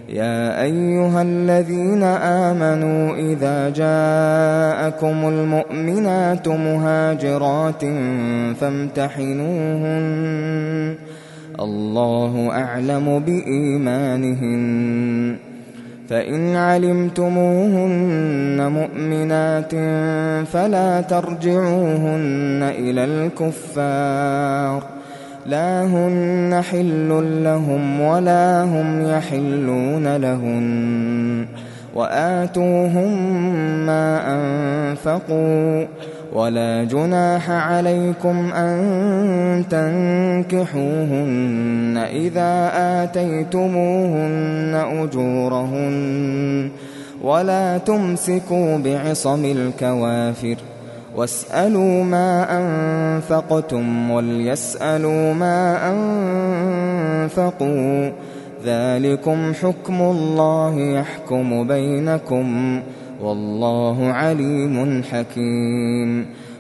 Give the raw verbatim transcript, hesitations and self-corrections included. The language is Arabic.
يا أيها الذين آمنوا إذا جاءكم المؤمنات مهاجرات فامتحنوهن الله أعلم بإيمانهن فإن علمتموهن مؤمنات فلا ترجعوهن إلى الكفار لا هن حل لهم ولا هم يحلون لهن وآتوهم ما أنفقوا ولا جناح عليكم أن تنكحوهن إذا آتيتموهن أجورهن ولا تمسكوا بعصم الكوافر واسألوا ما أنفقتم وليسألوا ما أنفقوا ذلكم حكم الله يحكم بينكم والله عليم حكيم